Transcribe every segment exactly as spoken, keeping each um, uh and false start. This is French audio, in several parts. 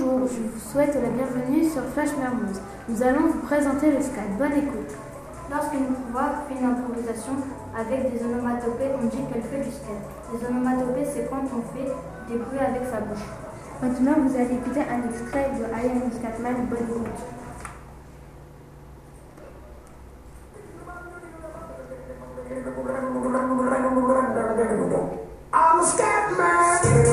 Bonjour, je vous souhaite la bienvenue sur Flash Mermoz. Nous allons vous présenter le scat. Bonne écoute. Lorsqu'une voix fait une improvisation avec des onomatopées, on dit qu'elle fait du scat. Les onomatopées, c'est quand on fait des bruits avec sa bouche. Maintenant, vous allez écouter un extrait de I Am Scatman. Bonne écoute. I'm a Scatman.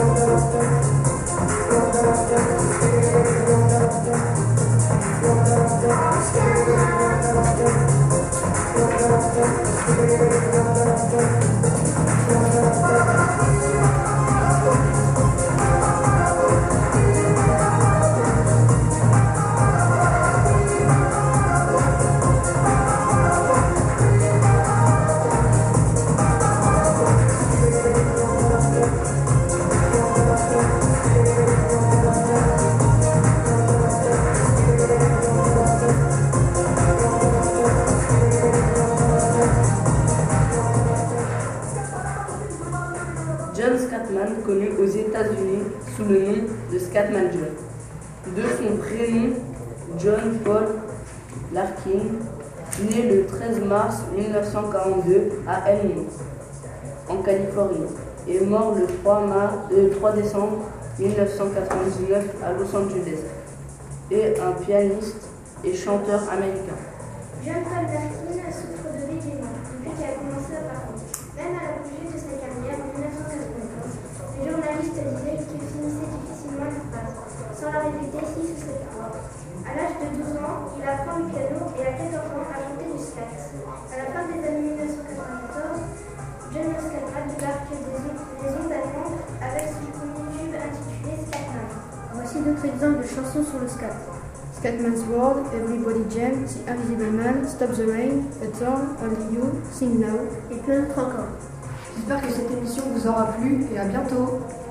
John Scatman, connu aux États-Unis sous le nom de Scatman John. De son prénom, John Paul Larkin, né le treize mars mille neuf cent quarante-deux à Elmont, en Californie, et mort le trois décembre mille neuf cent quatre-vingt-dix-neuf à Los Angeles, est un pianiste et chanteur américain. John Paul Larkin souffre de bégaiement depuis qu'il a commencé à parler. Même à l'apogée de sa carrière en mille neuf cent quatre-vingt-quinze, les journalistes disaient qu'il finissait difficilement une phrase, sans la répéter six ou sept fois. À l'âge de douze ans, il apprend le piano et à quatorze ans à chanter du scat. À la fin des années mille neuf cent quatre-vingt-quatorze, John Scatman débarque des ondes allemandes avec son premier tube intitulé Scatman. Voici d'autres exemples de chansons sur le scat. Scatman's World, Everybody Jam, The Invisible Man, Stop the Rain, A Turn, Only You, Sing Now, et plein d'autres encore. J'espère que cette émission vous aura plu et à bientôt.